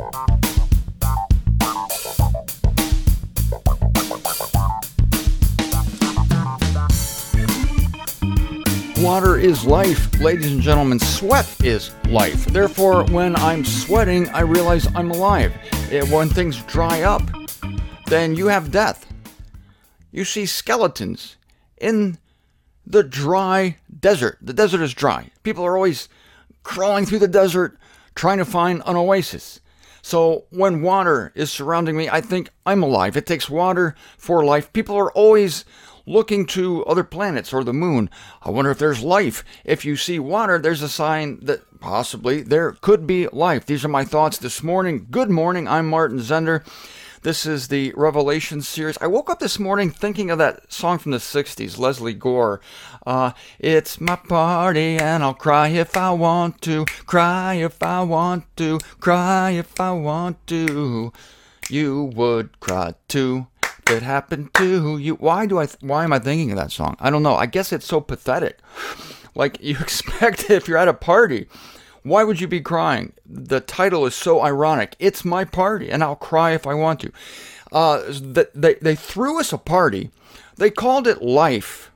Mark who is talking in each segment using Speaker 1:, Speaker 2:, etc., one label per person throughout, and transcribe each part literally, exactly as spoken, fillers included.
Speaker 1: Water is life, ladies and gentlemen. Sweat is life. Therefore, when I'm sweating, I realize I'm alive. When things dry up, then you have death. You see skeletons in the dry desert. The desert is dry. People are always crawling through the desert trying to find an oasis. So when water is surrounding me, I think I'm alive. It takes water for life. People are always looking to other planets or the moon. I wonder if there's life. If you see water, there's a sign that possibly there could be life. These are my thoughts this morning. Good morning. I'm Martin Zender. This is the Revelation series. I woke up this morning thinking of that song from the sixties, Leslie Gore. Uh, it's my party and I'll cry if I want to, cry if I want to, cry if I want to. You would cry too. It happened to you. Why do I? Th- why am I thinking of that song? I don't know. I guess it's so pathetic. Like you expect if you're at a party, why would you be crying? The title is so ironic. It's my party, and I'll cry if I want to. Uh, they they threw us a party. They called it Life.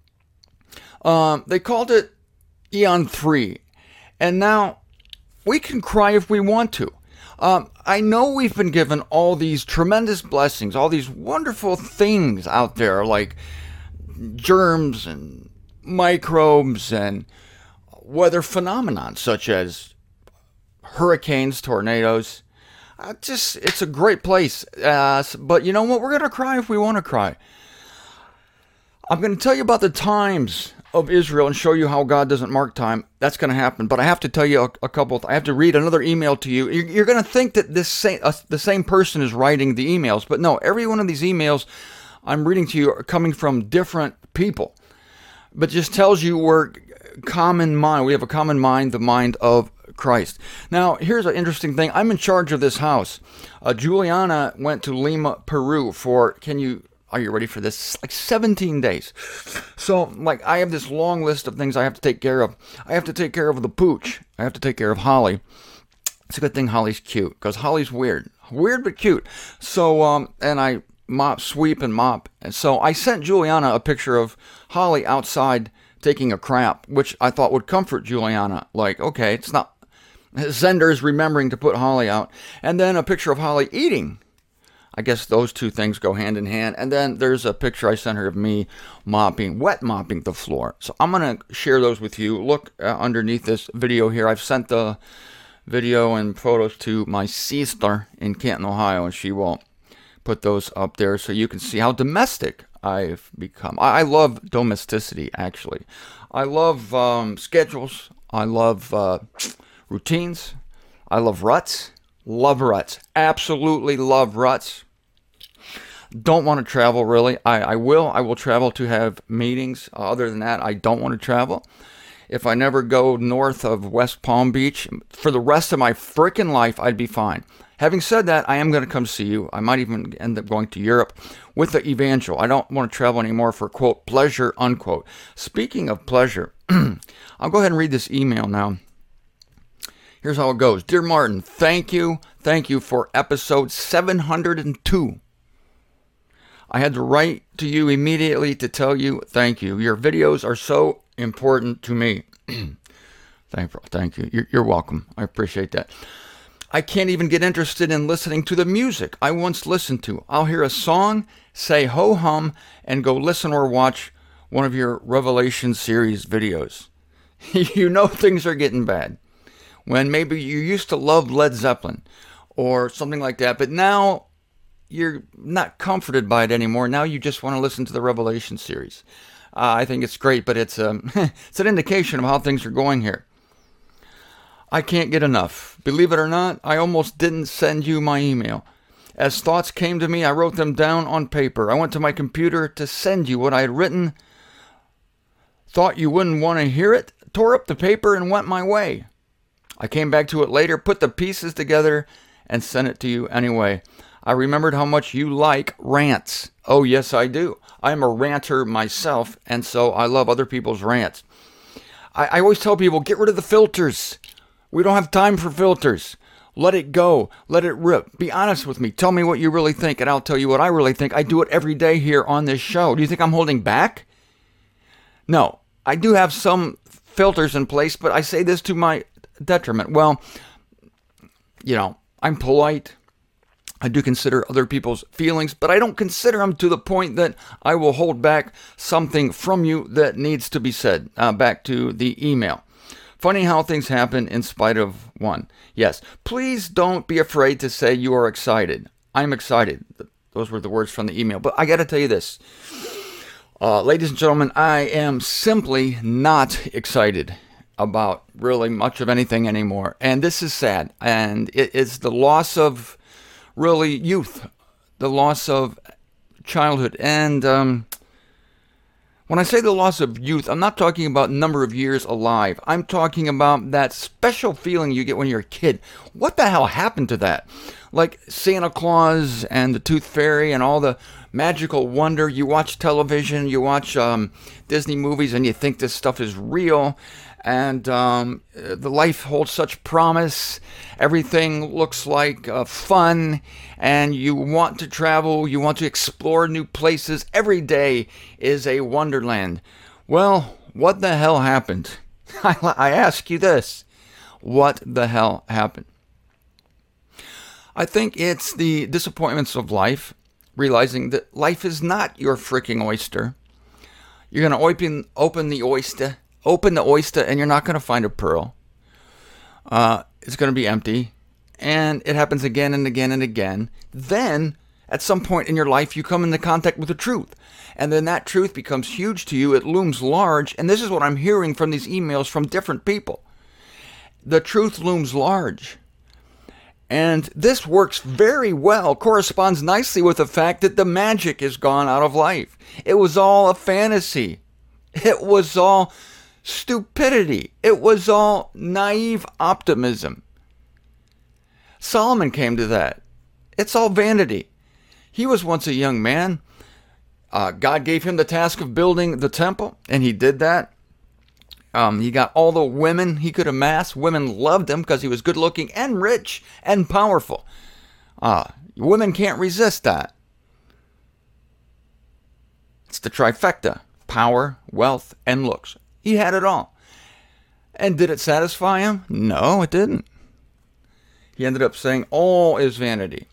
Speaker 1: Um, they called it Eon three, and now we can cry if we want to. Um, I know we've been given all these tremendous blessings, all these wonderful things out there, like germs and microbes and weather phenomena, such as hurricanes, tornadoes. Uh, just, it's a great place. Uh, but you know what? We're going to cry if we want to cry. I'm going to tell you about the times of Israel and show you how God doesn't mark time. That's going to happen. But I have to tell you a, a couple. I have to read another email to you. You're, you're going to think that this same, uh, the same person is writing the emails. But no, every one of these emails I'm reading to you are coming from different people. But just tells you we're common mind. We have a common mind, the mind of Christ. Now, here's an interesting thing. I'm in charge of this house. Uh, Juliana went to Lima, Peru for, can you... Are you ready for this? Like seventeen days. So, like, I have this long list of things I have to take care of. I have to take care of the pooch. I have to take care of Holly. It's a good thing Holly's cute, because Holly's weird. Weird, but cute. So, um, and I mop, sweep, and mop. And so I sent Juliana a picture of Holly outside taking a crap, which I thought would comfort Juliana. Like, okay, it's not... Zender is remembering to put Holly out. And then a picture of Holly eating. I guess those two things go hand in hand. And then there's a picture I sent her of me mopping, wet mopping the floor. So I'm going to share those with you. Look uh, underneath this video here. I've sent the video and photos to my sister in Canton, Ohio, and she will put those up there so you can see how domestic I've become. I, I love domesticity, actually. I love um, schedules. I love uh, routines. I love ruts. Love ruts. Absolutely love ruts. Don't want to travel, really. I, I will. I will travel to have meetings. Uh, other than that, I don't want to travel. If I never go north of West Palm Beach, for the rest of my freaking life, I'd be fine. Having said that, I am going to come see you. I might even end up going to Europe with the Evangel. I don't want to travel anymore for, quote, pleasure, unquote. Speaking of pleasure, I'll go ahead and read this email now. Here's how it goes. Dear Martin, thank you. Thank you for episode seven hundred two. I had to write to you immediately to tell you thank you. Your videos are so important to me. thank, thank you. You're, you're welcome. I appreciate that. I can't even get interested in listening to the music I once listened to. I'll hear a song, say ho-hum, and go listen or watch one of your Revelation series videos. You know things are getting bad. When maybe you used to love Led Zeppelin or something like that, but now you're not comforted by it anymore. Now you just want to listen to the Revelation series. Uh, I think it's great, but it's um, it's an indication of how things are going here. I can't get enough. Believe it or not, I almost didn't send you my email. As thoughts came to me, I wrote them down on paper. I went to my computer to send you what I had written. Thought you wouldn't want to hear it, tore up the paper and went my way. I came back to it later, put the pieces together, and sent it to you anyway. I remembered how much you like rants. Oh, yes, I do. I'm a ranter myself, and so I love other people's rants. I, I always tell people, get rid of the filters. We don't have time for filters. Let it go. Let it rip. Be honest with me. Tell me what you really think, and I'll tell you what I really think. I do it every day here on this show. Do you think I'm holding back? No. I do have some filters in place, but I say this to my detriment. Well, you know, I'm polite. I do consider other people's feelings, but I don't consider them to the point that I will hold back something from you that needs to be said. Uh, back to the email. Funny how things happen in spite of one. Yes, please don't be afraid to say you are excited. I'm excited. Those were the words from the email. But I got to tell you this. Uh, ladies and gentlemen, I am simply not excited about really much of anything anymore. And this is sad. And it is the loss of really youth, the loss of childhood. And um, when I say the loss of youth, I'm not talking about number of years alive. I'm talking about that special feeling you get when you're a kid. What the hell happened to that? Like Santa Claus and the Tooth Fairy and all the magical wonder. You watch television, you watch um, Disney movies, and you think this stuff is real. And um, the life holds such promise. Everything looks like uh, fun. And you want to travel. You want to explore new places. Every day is a wonderland. Well, what the hell happened? I, I ask you this. What the hell happened? I think it's the disappointments of life. Realizing that life is not your freaking oyster. You're going to open, open the oyster. Open the oyster and you're not going to find a pearl. Uh, it's going to be empty. And it happens again and again and again. Then, at some point in your life, you come into contact with the truth. And then that truth becomes huge to you. It looms large. And this is what I'm hearing from these emails from different people. The truth looms large. And this works very well, corresponds nicely with the fact that the magic is gone out of life. It was all a fantasy. It was all stupidity. It was all naive optimism. Solomon came to that. It's all vanity. He was once a young man. Uh, God gave him the task of building the temple, and he did that. Um, he got all the women he could amass. Women loved him because he was good looking and rich and powerful. Uh, women can't resist that. It's the trifecta. Power, wealth, and looks. He had it all. And did it satisfy him? No, it didn't. He ended up saying all is vanity.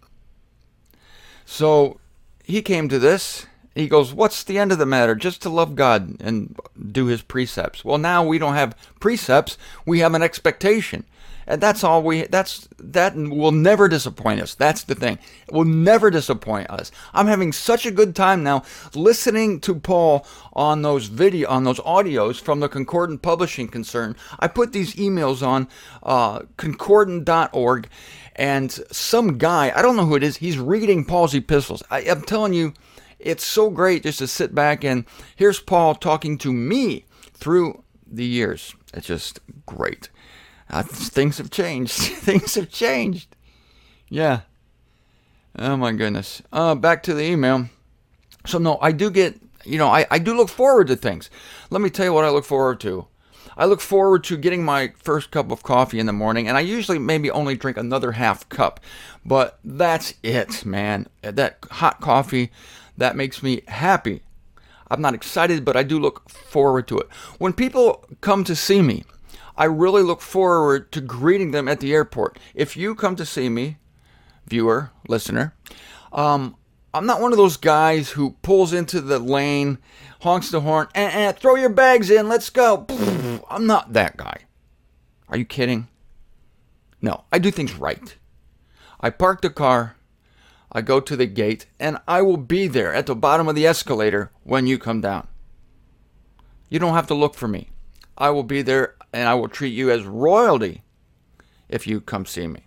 Speaker 1: So he came to this. He goes, what's the end of the matter? Just to love God and do his precepts. Well, now we don't have precepts. We have an expectation. And that's all we, that's, that will never disappoint us. That's the thing. It will never disappoint us. I'm having such a good time now listening to Paul on those video, on those audios from the Concordant Publishing Concern. I put these emails on uh, concordant dot org, and some guy, I don't know who it is, he's reading Paul's epistles. I, I'm telling you, it's so great just to sit back and here's Paul talking to me through the years. It's just great. Uh, things have changed. Things have changed. Yeah. Oh my goodness. Uh, back to the email. So no, I do get, you know, I, I do look forward to things. Let me tell you what I look forward to. I look forward to getting my first cup of coffee in the morning, and I usually maybe only drink another half cup. But that's it, man. That hot coffee, that makes me happy. I'm not excited, but I do look forward to it. When people come to see me, I really look forward to greeting them at the airport. If you come to see me, viewer, listener, um, I'm not one of those guys who pulls into the lane, honks the horn, and, and throw your bags in, let's go. I'm not that guy. Are you kidding? No, I do things right. I park the car, I go to the gate, and I will be there at the bottom of the escalator when you come down. You don't have to look for me. I will be there, and I will treat you as royalty if you come see me.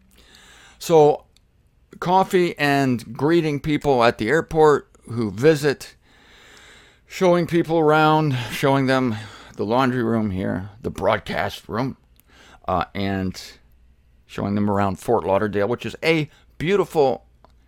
Speaker 1: So, coffee and greeting people at the airport who visit, showing people around, showing them the laundry room here, the broadcast room, uh, and showing them around Fort Lauderdale, which is a beautiful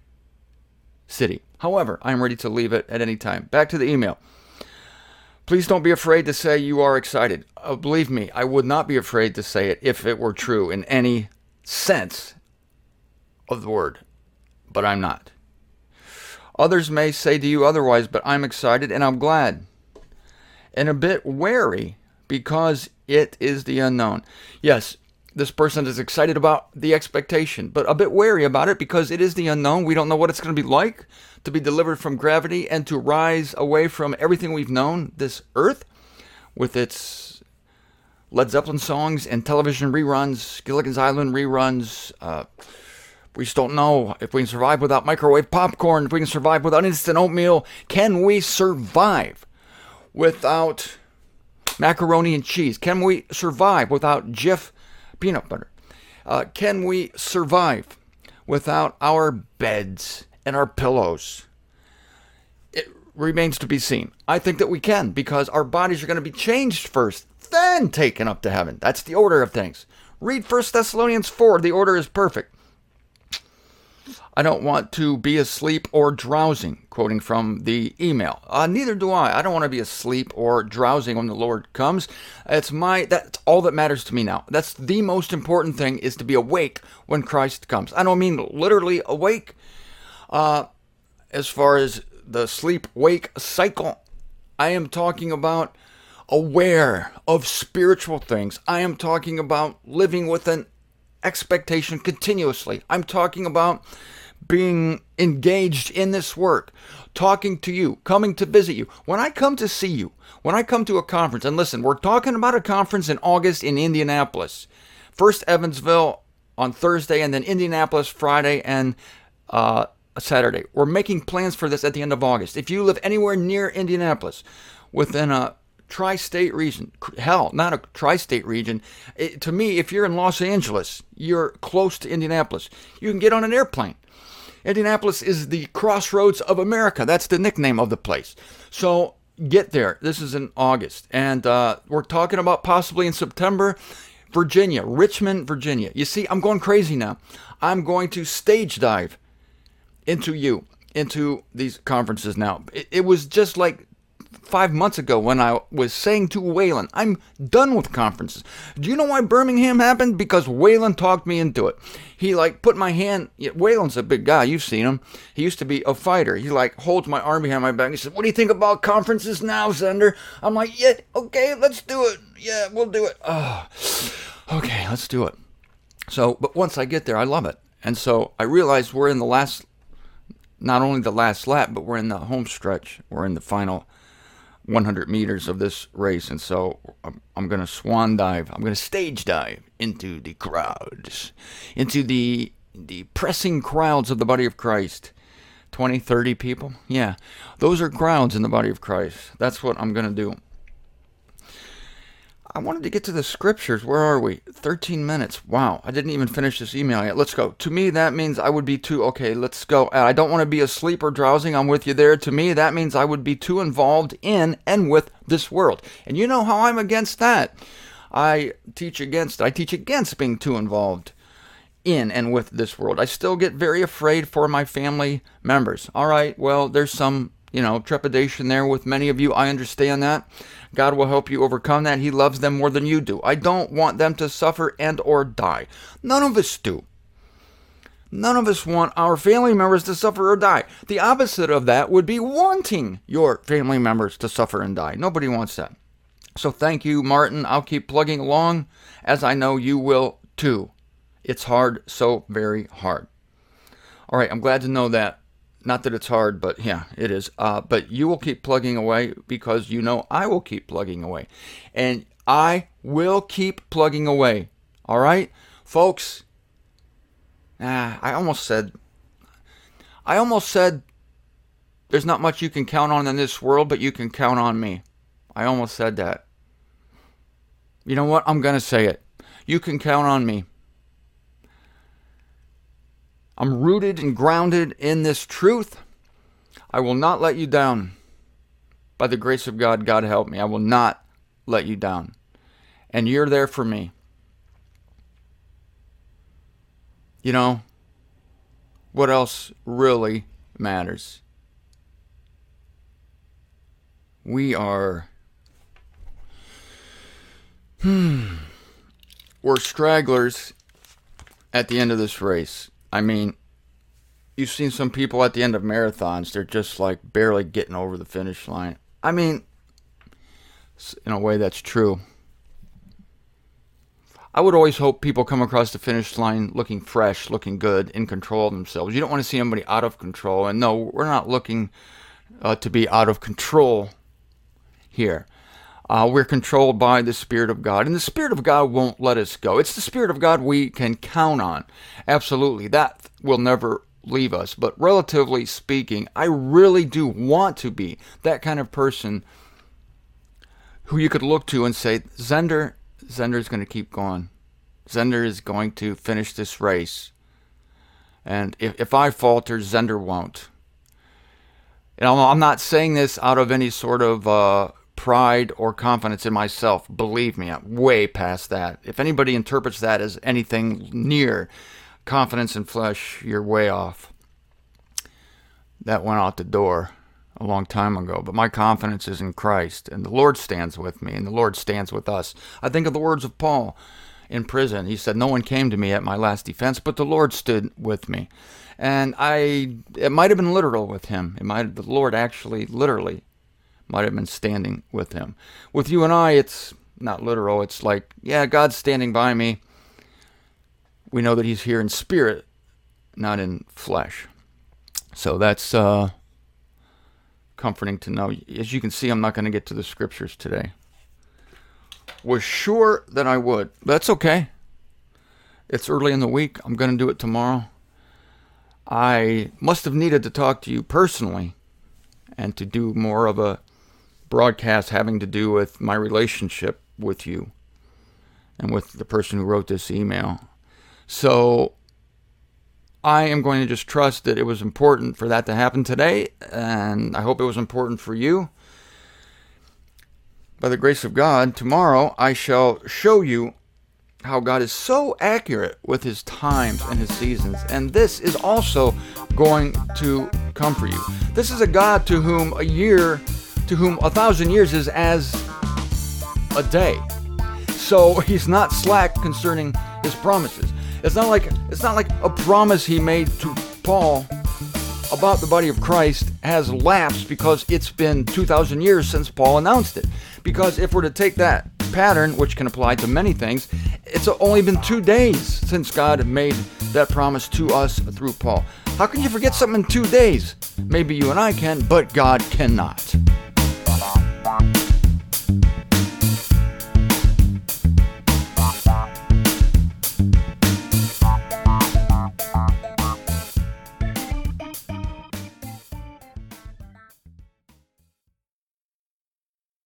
Speaker 1: city. However, I'm ready to leave it at any time. Back to the email. Please don't be afraid to say you are excited. Uh, believe me, I would not be afraid to say it if it were true in any sense of the word, but I'm not. Others may say to you otherwise, but I'm excited and I'm glad and a bit wary because it is the unknown. Yes, this person is excited about the expectation, but a bit wary about it because it is the unknown. We don't know what it's going to be like to be delivered from gravity and to rise away from everything we've known, this earth, with its Led Zeppelin songs and television reruns, Gilligan's Island reruns. Uh, we just don't know if we can survive without microwave popcorn, if we can survive without instant oatmeal. Can we survive without macaroni and cheese? Can we survive without Jif peanut butter? Uh, can we survive without our beds and our pillows? It remains to be seen. I think that we can, because our bodies are going to be changed first, then taken up to heaven. That's the order of things. Read First Thessalonians four. The order is perfect. I don't want to be asleep or drowsing, quoting from the email. Uh, neither do I. I don't want to be asleep or drowsing when the Lord comes. It's my, that's all that matters to me now. That's the most important thing, is to be awake when Christ comes. I don't mean literally awake, uh, as far as the sleep-wake cycle. I am talking about aware of spiritual things. I am talking about living with an expectation continuously. I'm talking about being engaged in this work, talking to you, coming to visit you. When I come to see you, when I come to a conference, and listen, we're talking about a conference in August in Indianapolis. First Evansville on Thursday, and then Indianapolis Friday and uh, Saturday. We're making plans for this at the end of August. If you live anywhere near Indianapolis, within a tri-state region, hell, not a tri-state region. It, to me, if you're in Los Angeles, you're close to Indianapolis. You can get on an airplane. Indianapolis is the crossroads of America. That's the nickname of the place. So get there. This is in August. And uh, we're talking about possibly in September, Virginia, Richmond, Virginia. You see, I'm going crazy now. I'm going to stage dive into you, into these conferences now. It, it was just like five months ago when I was saying to Waylon, I'm done with conferences. Do you know why Birmingham happened? Because Waylon talked me into it. He like put my hand, Waylon's a big guy, you've seen him. He used to be a fighter. He like holds my arm behind my back. He said, what do you think about conferences now, Zender? I'm like, yeah, okay, let's do it. Yeah, we'll do it. Oh, okay, let's do it. So, but once I get there, I love it. And so I realized we're in the last, not only the last lap, but we're in the home stretch. We're in the final one hundred meters of this race, and so I'm, I'm going to swan dive. I'm going to stage dive into the crowds, into the the pressing crowds of the body of Christ. twenty, thirty people. Yeah, those are crowds in the body of Christ. That's what I'm going to do. I wanted to get to the scriptures. Where are we? thirteen minutes. Wow, I didn't even finish this email yet. Let's go. To me, that means I would be too, okay, let's go. I don't want to be asleep or drowsing. I'm with you there. To me, that means I would be too involved in and with this world. And you know how I'm against that. I teach against, I teach against being too involved in and with this world. I still get very afraid for my family members. All right, well, there's some, you know, trepidation there with many of you. I understand that. God will help you overcome that. He loves them more than you do. I don't want them to suffer and or die. None of us do. None of us want our family members to suffer or die. The opposite of that would be wanting your family members to suffer and die. Nobody wants that. So thank you, Martin. I'll keep plugging along, as I know you will too. It's hard, so very hard. All right, I'm glad to know that. Not that it's hard, but yeah, it is. Uh, but you will keep plugging away, because you know I will keep plugging away. And I will keep plugging away. All right? Folks, ah, I almost said, I almost said there's not much you can count on in this world, but you can count on me. I almost said that. You know what? I'm going to say it. You can count on me. I'm rooted and grounded in this truth. I will not let you down. By the grace of God, God help me. I will not let you down. And you're there for me. You know, what else really matters? We are, hmm, we're stragglers at the end of this race. I mean, you've seen some people at the end of marathons, they're just like barely getting over the finish line. I mean, in a way that's true. I would always hope people come across the finish line looking fresh, looking good, in control of themselves. You don't want to see anybody out of control. And no, we're not looking uh, to be out of control here. Uh, we're controlled by the Spirit of God. And the Spirit of God won't let us go. It's the Spirit of God we can count on. Absolutely. That will never leave us. But relatively speaking, I really do want to be that kind of person who you could look to and say, Zender, Zender is going to keep going. Zender is going to finish this race. And if, if I falter, Zender won't. And I'm not saying this out of any sort of uh, pride or confidence in myself. Believe me, I'm way past that. If anybody interprets that as anything near confidence in flesh, you're way off. That went out the door a long time ago. But my confidence is in Christ, and the Lord stands with me, and the Lord stands with us. I think of the words of Paul in prison. He said, no one came to me at my last defense, but the Lord stood with me. And I, it might have been literal with him. It might, the Lord actually literally might have been standing with him. With you and I, it's not literal. It's like, yeah, God's standing by me. We know that he's here in spirit, not in flesh. So that's uh, comforting to know. As you can see, I'm not going to get to the scriptures today. Was sure that I would. That's okay. It's early in the week. I'm going to do it tomorrow. I must have needed to talk to you personally and to do more of a broadcast having to do with my relationship with you and with the person who wrote this email. So I am going to just trust that it was important for that to happen today, and I hope it was important for you. By the grace of God, tomorrow I shall show you how God is so accurate with his times and his seasons, and this is also going to come for you. This is a God to whom a year, to whom a thousand years is as a day. So he's not slack concerning his promises. It's not like it's not like a promise he made to Paul about the body of Christ has lapsed because it's been two thousand years since Paul announced it. Because if we're to take that pattern, which can apply to many things, it's only been two days since God made that promise to us through Paul. How can you forget something in two days? Maybe you and I can, but God cannot.